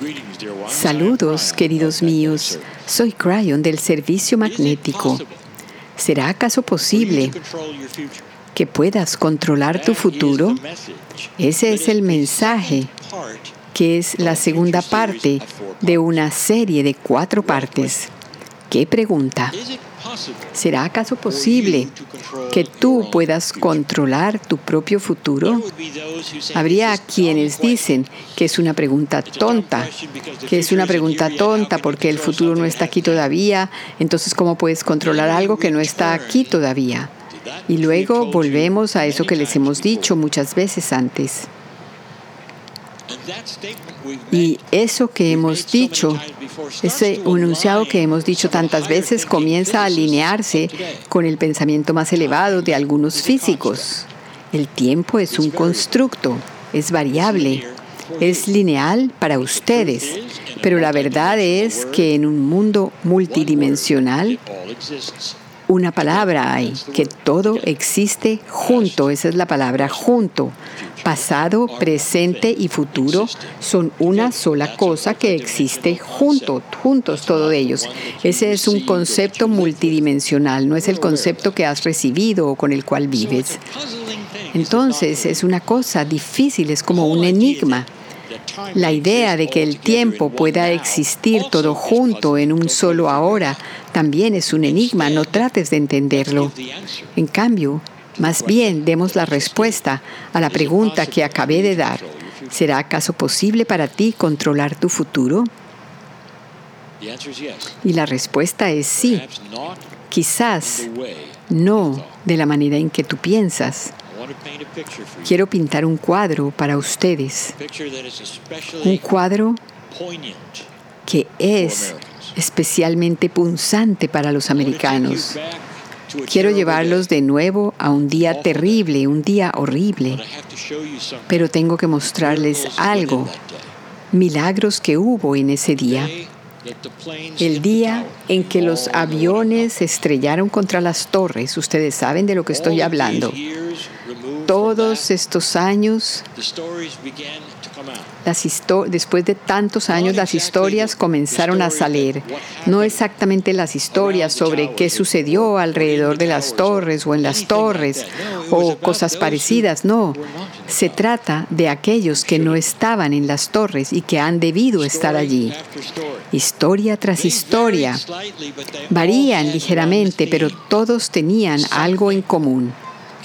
Saludos, queridos míos. Soy Cryon del Servicio Magnético. ¿Será acaso posible que puedas controlar tu futuro? Ese es el mensaje, que es la segunda parte de una serie de 4 partes. ¿Qué pregunta? ¿Será acaso posible que tú puedas controlar tu propio futuro? Habría quienes dicen que es una pregunta tonta, porque el futuro no está aquí todavía, entonces ¿cómo puedes controlar algo que no está aquí todavía? Y luego volvemos a eso que les hemos dicho muchas veces antes. Y eso que hemos dicho, ese enunciado que hemos dicho tantas veces, comienza a alinearse con el pensamiento más elevado de algunos físicos. El tiempo es un constructo, es variable, es lineal para ustedes, pero la verdad es que en un mundo multidimensional, una palabra hay, que todo existe junto, esa es la palabra, junto. Pasado, presente y futuro son una sola cosa que existe juntos todos ellos. Ese es un concepto multidimensional, no es el concepto que has recibido o con el cual vives. Entonces es una cosa difícil, es como un enigma. La idea de que el tiempo pueda existir todo junto en un solo ahora también es un enigma, no trates de entenderlo. En cambio, más bien demos la respuesta a la pregunta que acabé de dar. ¿Será acaso posible para ti controlar tu futuro? Y la respuesta es sí. Quizás no de la manera en que tú piensas. Quiero pintar un cuadro para ustedes. Un cuadro que es especialmente punzante para los americanos. Quiero llevarlos de nuevo a un día terrible, un día horrible. Pero tengo que mostrarles algo, milagros que hubo en ese día. El día en que los aviones se estrellaron contra las torres. Ustedes saben de lo que estoy hablando. Todos estos años, después de tantos años, las historias comenzaron a salir. No exactamente las historias sobre qué sucedió alrededor de las torres o en las torres o cosas parecidas, no. Se trata de aquellos que no estaban en las torres y que han debido estar allí. Historia tras historia. Varían ligeramente, pero todos tenían algo en común.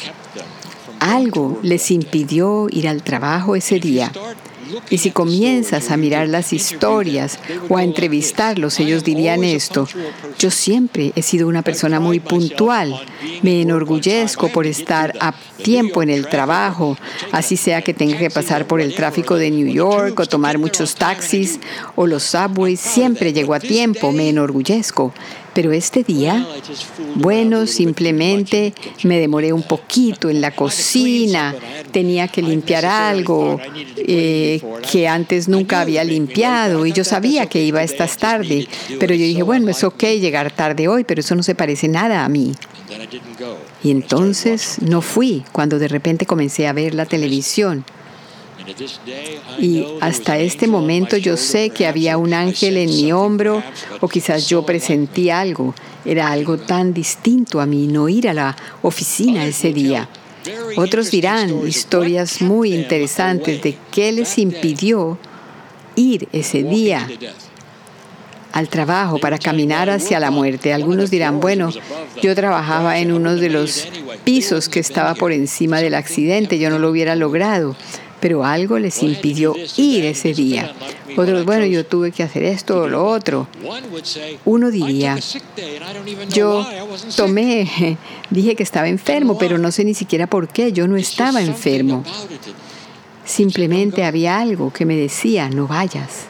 Algo les impidió ir al trabajo ese día. Y si comienzas a mirar las historias o a entrevistarlos, ellos dirían esto: yo siempre he sido una persona muy puntual. Me enorgullezco por estar a tiempo en el trabajo, así sea que tenga que pasar por el tráfico de New York o tomar muchos taxis o los subways. Siempre llego a tiempo, me enorgullezco. Pero este día, bueno, simplemente me demoré un poquito en la cocina, tenía que limpiar algo que antes nunca había limpiado y yo sabía que iba a estar tarde, pero yo dije, bueno, es ok llegar tarde hoy, pero eso no se parece nada a mí. Y entonces no fui cuando de repente comencé a ver la televisión. Y hasta este momento yo sé que había un ángel en mi hombro, o quizás yo presentí algo. Era algo tan distinto a mí no ir a la oficina ese día. Otros dirán historias muy interesantes de qué les impidió ir ese día al trabajo para caminar hacia la muerte. Algunos dirán, bueno, yo trabajaba en uno de los pisos que estaba por encima del accidente, yo no lo hubiera logrado. Pero algo les impidió ir ese día. Otros, bueno, yo tuve que hacer esto o lo otro. Uno diría, yo dije que estaba enfermo, pero no sé ni siquiera por qué. Yo no estaba enfermo. Simplemente había algo que me decía, no vayas.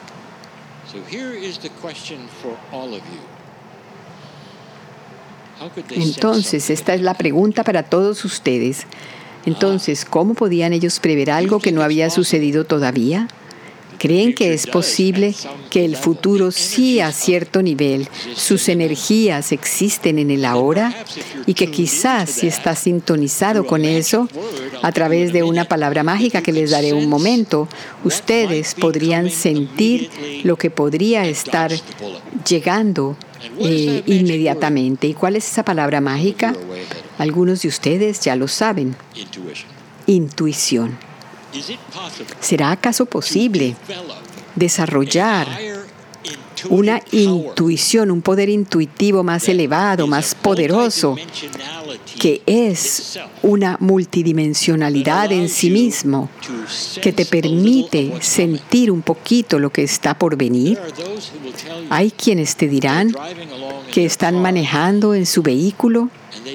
Entonces, esta es la pregunta para todos ustedes. Entonces, ¿cómo podían ellos prever algo que no había sucedido todavía? ¿Creen que es posible que el futuro sí a cierto nivel, sus energías existen en el ahora? Y que quizás si está sintonizado con eso, a través de una palabra mágica que les daré un momento, ustedes podrían sentir lo que podría estar llegando inmediatamente. ¿Y cuál es esa palabra mágica? Algunos de ustedes ya lo saben. Intuición. ¿Será acaso posible desarrollar una intuición, un poder intuitivo más elevado, más poderoso, que es una multidimensionalidad en sí mismo, que te permite sentir un poquito lo que está por venir? Hay quienes te dirán que están manejando en su vehículo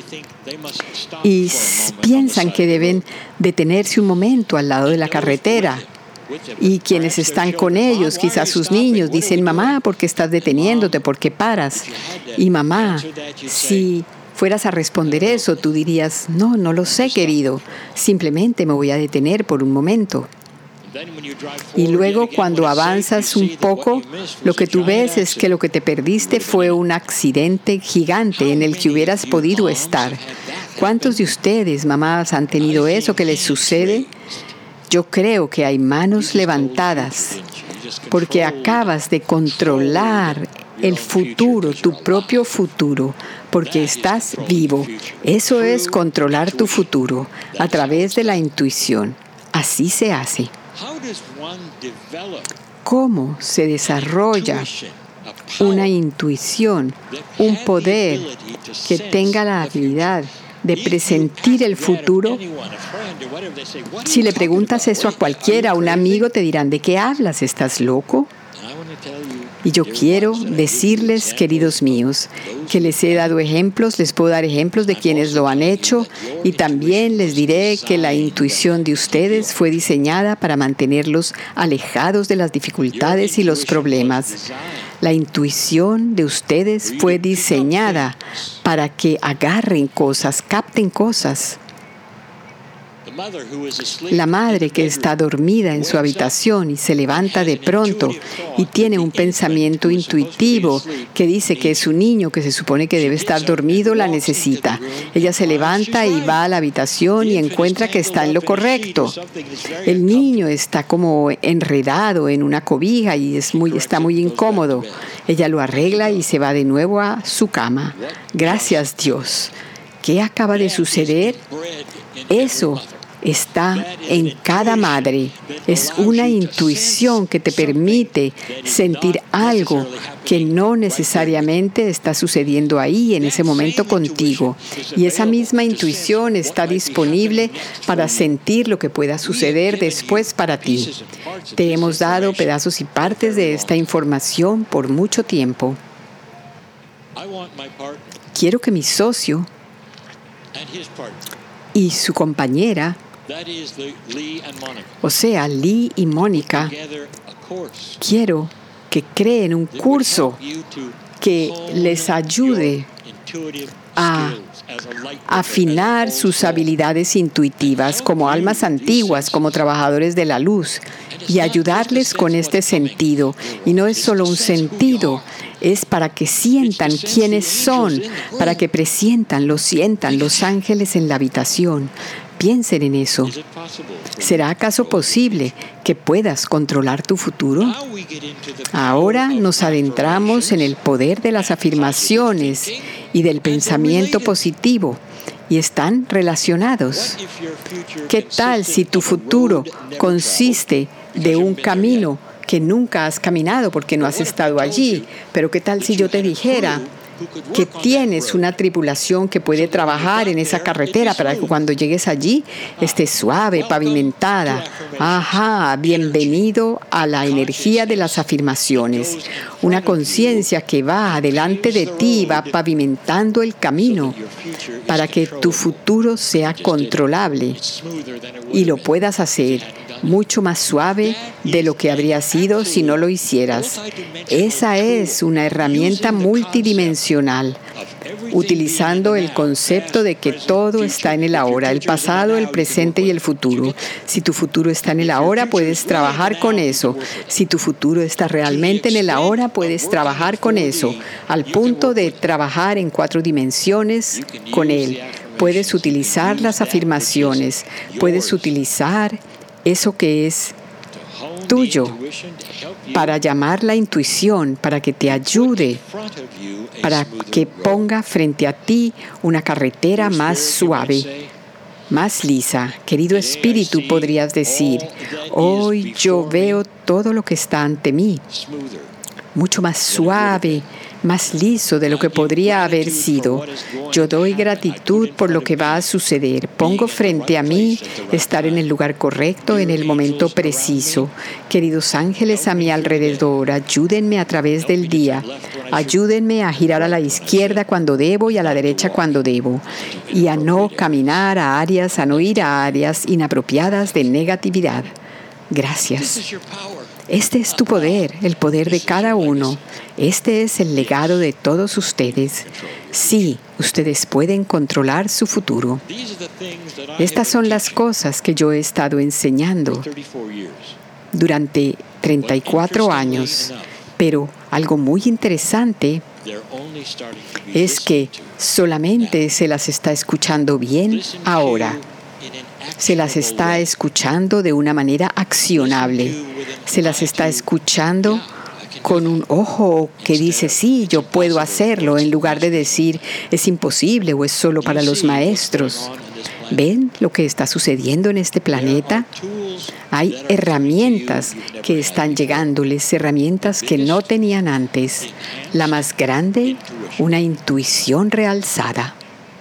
y piensan que deben detenerse un momento al lado de la carretera. Y quienes están con ellos, quizás sus niños, dicen: mamá, ¿por qué estás deteniéndote? ¿Por qué paras? Y mamá, si fueras a responder eso, tú dirías: no lo sé, querido. Simplemente me voy a detener por un momento. Y luego, cuando avanzas un poco, lo que tú ves es que lo que te perdiste fue un accidente gigante en el que hubieras podido estar. ¿Cuántos de ustedes, mamás, han tenido eso que les sucede? Yo creo que hay manos levantadas porque acabas de controlar el futuro, tu propio futuro, porque estás vivo. Eso es controlar tu futuro a través de la intuición. Así se hace. ¿Cómo se desarrolla una intuición, un poder que tenga la habilidad de presentir el futuro? Si le preguntas eso a cualquiera, a un amigo, te dirán: ¿de qué hablas? ¿Estás loco? Y yo quiero decirles, queridos míos, que les he dado ejemplos, les puedo dar ejemplos de quienes lo han hecho, y también les diré que la intuición de ustedes fue diseñada para mantenerlos alejados de las dificultades y los problemas. La intuición de ustedes fue diseñada para que agarren cosas, capten cosas. La madre que está dormida en su habitación y se levanta de pronto y tiene un pensamiento intuitivo que dice que su niño, que se supone que debe estar dormido, la necesita. Ella se levanta y va a la habitación y encuentra que está en lo correcto. El niño está como enredado en una cobija y está muy incómodo. Ella lo arregla y se va de nuevo a su cama. Gracias, Dios. ¿Qué acaba de suceder? Eso está en cada madre. Es una intuición que te permite sentir algo que no necesariamente está sucediendo ahí en ese momento contigo. Y esa misma intuición está disponible para sentir lo que pueda suceder después para ti. Te hemos dado pedazos y partes de esta información por mucho tiempo. Quiero que mi socio y su compañera, o sea, Lee y Mónica, quiero que creen un curso que les ayude a afinar sus habilidades intuitivas como almas antiguas, como trabajadores de la luz, y ayudarles con este sentido. Y no es solo un sentido, es para que sientan quiénes son, para que presientan, lo sientan los ángeles en la habitación. Piensen en eso. ¿Será acaso posible que puedas controlar tu futuro? Ahora nos adentramos en el poder de las afirmaciones y del pensamiento positivo, y están relacionados. ¿Qué tal si tu futuro consiste de un camino que nunca has caminado porque no has estado allí? Pero ¿qué tal si yo te dijera que tienes una tripulación que puede trabajar en esa carretera para que cuando llegues allí esté suave, pavimentada? Ajá, bienvenido a la energía de las afirmaciones. Una conciencia que va adelante de ti, va pavimentando el camino para que tu futuro sea controlable y lo puedas hacer mucho más suave de lo que habría sido si no lo hicieras. Esa es una herramienta multidimensional. utilizando el concepto de que todo está en el ahora, el pasado, el presente y el futuro. Si tu futuro está en el ahora, puedes trabajar con eso. Si tu futuro está realmente en el ahora, puedes trabajar con eso, al punto de trabajar en 4 dimensiones con él. Puedes utilizar las afirmaciones, puedes utilizar eso que es tuyo para llamar la intuición, para que te ayude, para que ponga frente a ti una carretera más suave, más lisa. Querido espíritu, podrías decir, hoy yo veo todo lo que está ante mí, mucho más suave, más liso de lo que podría haber sido. Yo doy gratitud por lo que va a suceder. Pongo frente a mí estar en el lugar correcto, en el momento preciso. Queridos ángeles a mi alrededor, ayúdenme a través del día. Ayúdenme a girar a la izquierda cuando debo y a la derecha cuando debo. Y a no caminar a áreas, a no ir a áreas inapropiadas de negatividad. Gracias. Este es tu poder, el poder de cada uno. Este es el legado de todos ustedes. Sí, ustedes pueden controlar su futuro. Estas son las cosas que yo he estado enseñando durante 34 años. Pero algo muy interesante es que solamente se las está escuchando bien ahora. Se las está escuchando de una manera accionable. Se las está escuchando con un ojo que dice, sí, yo puedo hacerlo, en lugar de decir, es imposible o es solo para los maestros. ¿Ven lo que está sucediendo en este planeta? Hay herramientas que están llegándoles, herramientas que no tenían antes. La más grande, una intuición realzada.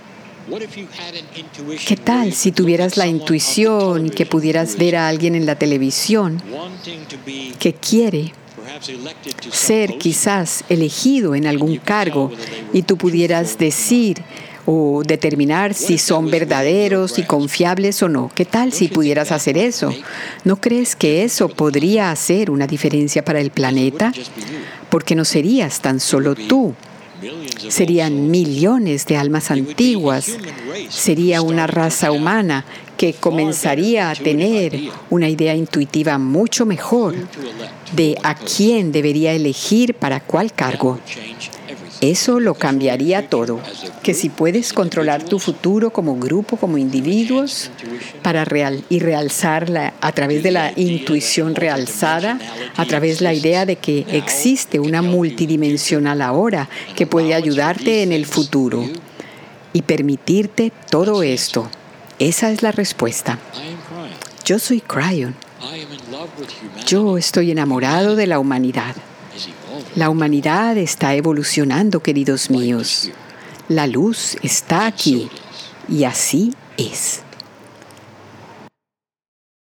¿Qué tal si tuvieras la intuición y que pudieras ver a alguien en la televisión que quiere ser quizás elegido en algún cargo y tú pudieras decir o determinar si son verdaderos y confiables o no? ¿Qué tal si pudieras hacer eso? ¿No crees que eso podría hacer una diferencia para el planeta? Porque no serías tan solo tú. Serían millones de almas antiguas. Sería una raza humana que comenzaría a tener una idea intuitiva mucho mejor de a quién debería elegir para cuál cargo. Eso lo cambiaría todo. Que si puedes controlar tu futuro como grupo, como individuos, y realzarla a través de la intuición realzada, a través de la idea de que existe una multidimensional ahora que puede ayudarte en el futuro y permitirte todo esto. Esa es la respuesta. Yo soy Cryon. Yo estoy enamorado de la humanidad. La humanidad está evolucionando, queridos míos. La luz está aquí y así es.